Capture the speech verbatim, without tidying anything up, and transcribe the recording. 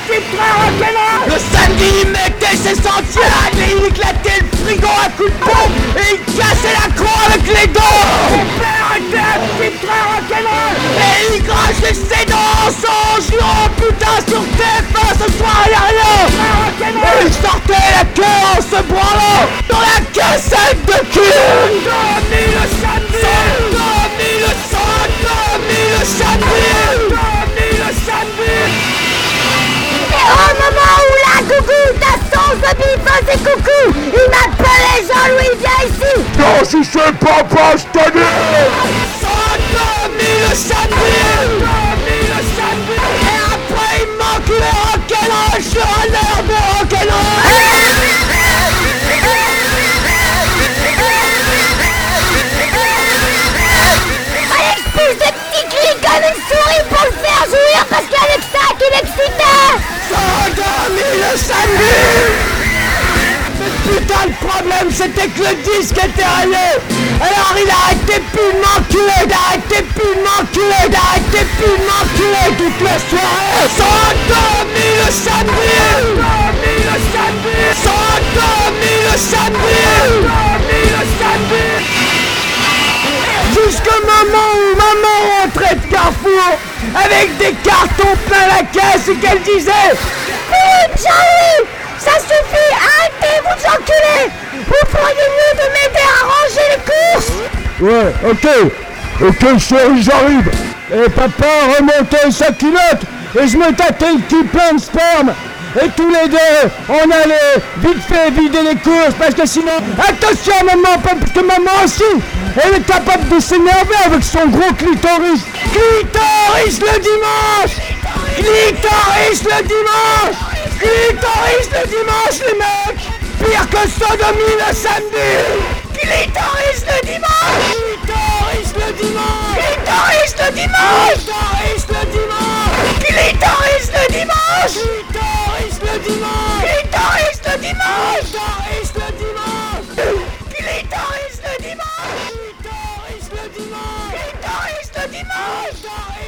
type très rock'n'roll. Le samedi, il mettait ses sentiers et il éclatait le frigo à coups de pompe et il cassait la croix avec les dents. Mon père était un type très rock'n'roll et il crachait ses dents en son jouant putain sur T F un ce soir y'a rien. Et il sortait la queue en se branlant dans la cassette de cul. Tommy le samedi, Tommy le samedi, Tommy le samedi, Tommy le samedi. Et au moment où la coucou, ta sauce de bif faisait coucou, il m'appelait Jean-Louis, viens ici. Non, si c'est papa, je te dis. Tommy le samedi, Tommy le samedi. Et après il manque le rock'n'roll sur un air de rock'n'roll. Comme une souris pour le faire jouir parce qu'avec ça qu'il excitait. Tommy le samedi. Mais putain le problème c'était que le disque était allé. Alors il arrêtait plus de m'enculer, d'arrêter plus de m'enculer, d'arrêter plus de m'enculer toute la soirée. Sans Tommy le samedi, Tommy le samedi, sans Tommy le samedi, Tommy le samedi. Jusqu'au moment où maman rentrait de Carrefour avec des cartons plein la caisse et qu'elle disait Philippe, Jean-Louis, ça suffit, arrêtez vous enculez. Vous feriez mieux de m'aider à ranger les courses. Ouais, ok. Ok, chérie, j'arrive. Et papa remontait sa culotte et je me tâtais le cul plein de sperme. Et tous les deux, on allait vite fait vider les courses parce que sinon... Attention maman, parce que maman aussi, elle est capable de s'énerver avec son gros clitoris. Clitoris le dimanche. Clitoris le dimanche. Clitoris le dimanche les mecs. Pire que sodomie le samedi. Clitoris le dimanche. Clitoris le dimanche. Clitoris le dimanche. Clitoris le dimanche. Clitoris le dimanche. Clitoris le dimanche. Clitoris le dimanche. Clitoris le dimanche. Clitoris le dimanche. Clitoris le dimanche. Clitoris le dimanche.